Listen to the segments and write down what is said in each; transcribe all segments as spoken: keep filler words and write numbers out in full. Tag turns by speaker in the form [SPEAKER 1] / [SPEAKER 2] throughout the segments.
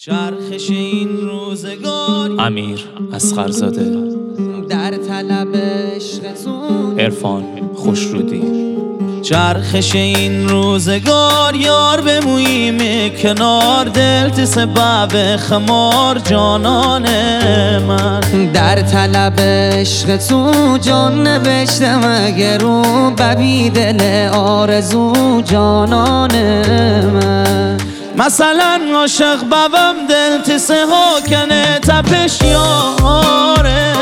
[SPEAKER 1] چرخش این روزگار
[SPEAKER 2] امیر اصغرزاده،
[SPEAKER 1] در طلب عشق تو
[SPEAKER 2] عرفان خوشرودی.
[SPEAKER 1] چرخش این روزگار یار بموییم کنار، دل تی سبب خمار جانان من. در طلب عشق تو جان نوشتم اگر رو ببی دل آرزو جانان من. مثلا عاشق ببم دل تی سه ها کنه تپش یاره،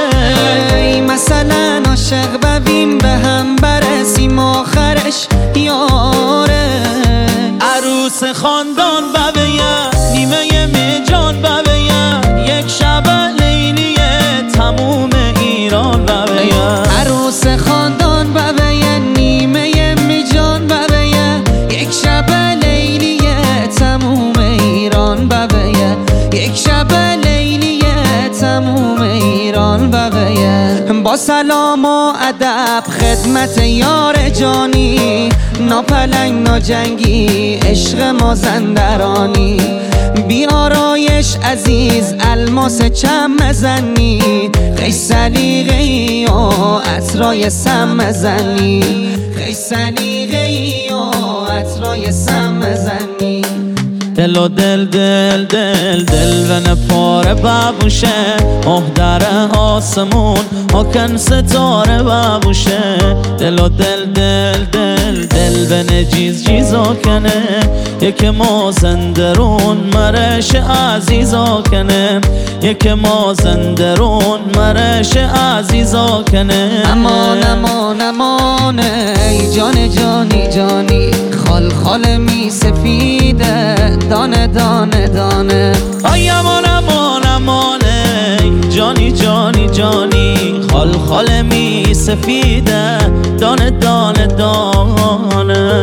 [SPEAKER 1] مثلا عاشق ببیم به هم برسیم آخرش یاره. عروس خاندان ببیم نیمه می جان ببیم، یک شب لیلیه تموم ایران ببیم. عروس خاندان ببیم نیمه می جان ببیم، یک شب لیلیه تموم ایران ببیم. یک شب لیلیه تموم ایران ببیم. با سلام و ادب خدمت یار جانی، ناپلنگ ناجنگی عشق مازندرانی. بی آرایش عزیز الماس چم مزنی، خیلی سلیقه‌ای و عطرای سم مزنی. خیلی سلیقه‌ای و عطرای سم مزنی. دل و دل دل دل دل و نپاره ببوشه، مهدر آسمون آکن ستاره ببوشه. دل و دل دل دل دل و نجیز جیز آکنه، یک مازندرون مرش عزیز آکنه. یک مازندرون مرش عزیز آکنه. امان امان امان ای جان جانی جانی، خال خال می سفیده دانه دانه دانه. آی امان امان امان ای جانی جانی جانی، خال خال می سفیده دانه دانه دانه.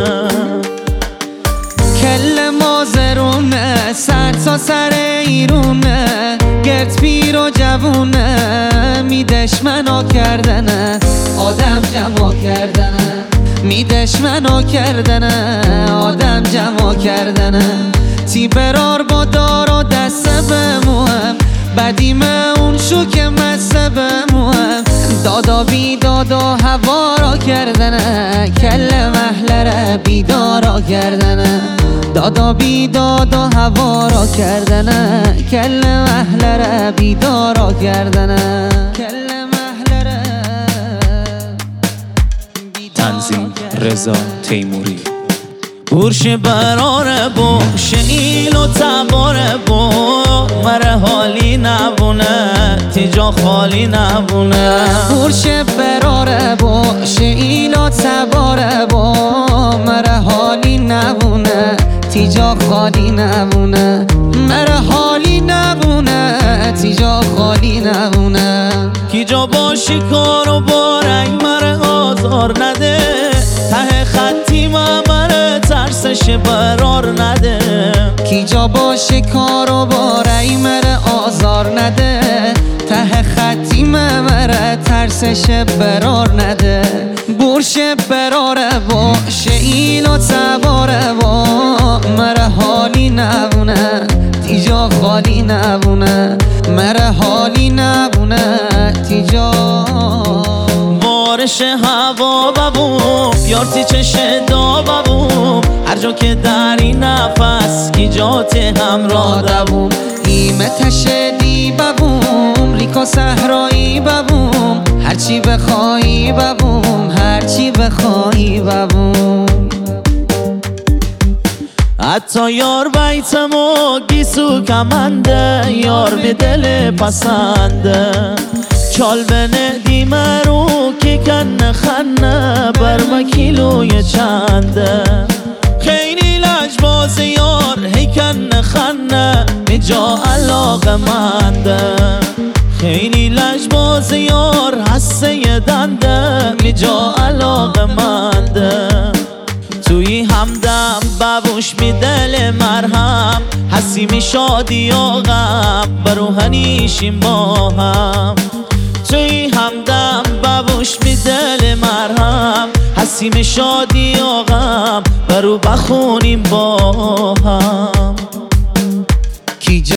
[SPEAKER 1] کل مازرونه سر تا سر ایرونه، گرد پیر و جوونه میدش منو کردنه آدم جمع کردنه. میدش منو کردنه آدم جمع کردنه. تی برار با دار و دسته بموهم، بدیم اون شو که مسته بموهم. دادا بی دادا هوا را کردنه، کل محلره بیدارا کردنه. دادا بی دادا هوا را کردنه، کل محلره بیدارا کردنه. کل محلره
[SPEAKER 2] تنظیم رضا تیموری.
[SPEAKER 1] بورش براره بو شیل و تباره بو، مره حالی نبونه تیجا خالی نبونه. بورش براره بو شیل و تباره بو، مره حالی نبونه تیجا خالی نبونه. مره حالی نبونه تیجا خالی نبونه. کی جا باشی کارو بارنگ مره آزار نده، ته خطی مره ترسش برار نده. کی جا باشه کارو باره مره آزار نده، ته خطی مره ترسش برار نده. بورش براره با شیل و تباره با، مره حالی نبونه تیجا خالی نبونه. مره حالی نبونه تیجا بارش هوا ببوم، یارتی چشه دا ببوم. هر جا که در این نفس کی جات همراه دوم. ایمه تشدی ببوم ریکا صحرایی ببوم، هرچی بخوایی ببوم هرچی بخوایی ببوم. حتی یار بیتم و گیسو کمنده، یار به دل پسنده. چال بنه دیمه رو که کن خنه، برمه کیلوی چنده. خیلی لجباز یار هی کن خنه، بجا علاقه منده. خیلی لجباز یار حسه دنده، بجا علاقه منده. توی همدم ببوش می دل مرهم، حسی می شادی و غم برو هنیشیم با هم. توی همدم ببوش می دل مرهم، حسی می شادی و غم برو بخونیم با هم.